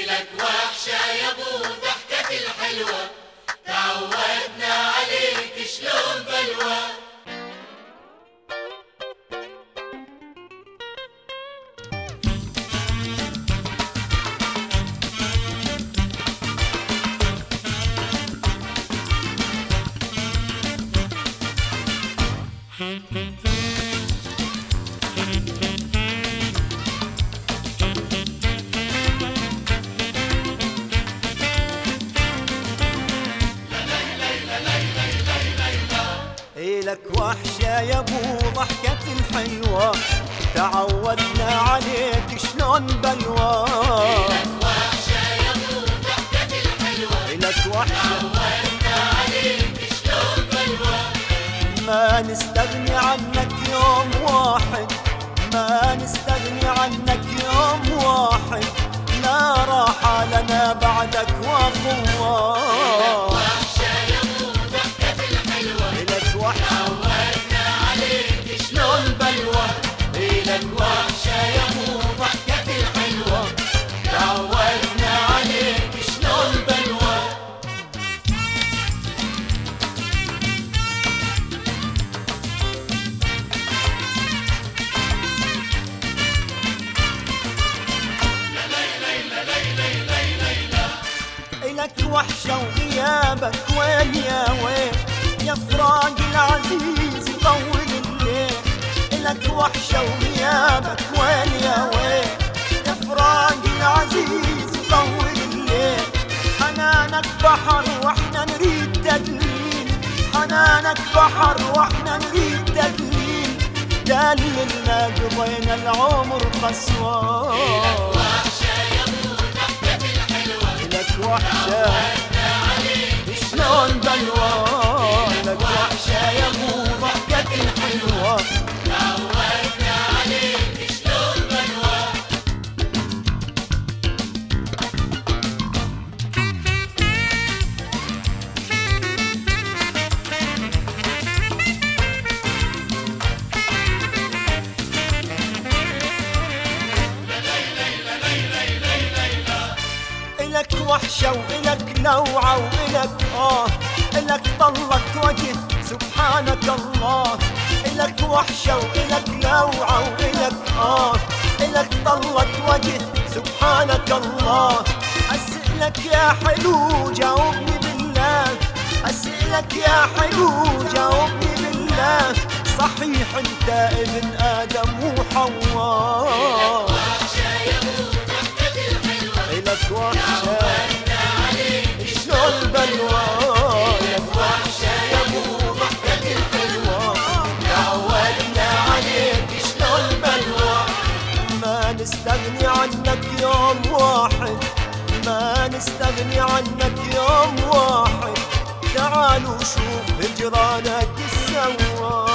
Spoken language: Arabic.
إلك وحشة يا ابو ضحكة الحلوة، تعودنا عليك شلون بلوى. إلك وحشة يا ابو ضحكة الحلوة، تعودنا عليك شلون بلوى. إلك وحشة يا ابو ضحكة الحلوة، إلك وحشة تعودنا عليك شلون بلوى. ما نستغني عنك يوم واحد، ما نستغني عنك يوم واحد، لا راحة لنا بعدك وقوة. تعودنا عليك شلون بلوى. إلك وحشة يا ابو ضحكة الحلوة، تعودنا عليك شلون بلوى. إلك وحشة وغيابك وين يا وين، يا فراق العزيز يطول الليل. إلك وحشة وغيابك وين يا وين، يا فراق العزيز يطول الليل. حنانك بحر واحنا نريد تدليل، حنانك بحر واحنا نريد تدليل. دللنا قضينا العمر قسوة. إلك وحشة يا ابو ضحكة الحلوة، إلك وحشة تعودنا عليك شلون بلوى. لك وحشة يا ابو ضحكة الحلوة، تعودنا عليك شلون بلوى. إلك وحشة وإلك لوعة وإلك إلك طلت وجه سبحانك الله. إلك وحشة وإلك لوعة وإلك إلك طلت وجه سبحانك الله. أسألك يا حلو جاوبني بالله، أسألك يا حلو جاوبني بالله، صحيح انت ابن آدم وحواء. إلك وحشة شلون بلوى. إلك وحشة يا ابو ضحكة الحلوة، تعودنا عليك شلون بلوى. ما نستغني عنك يوم واحد، ما نستغني عنك يوم واحد، تعالوا شوف هجرانك السوا.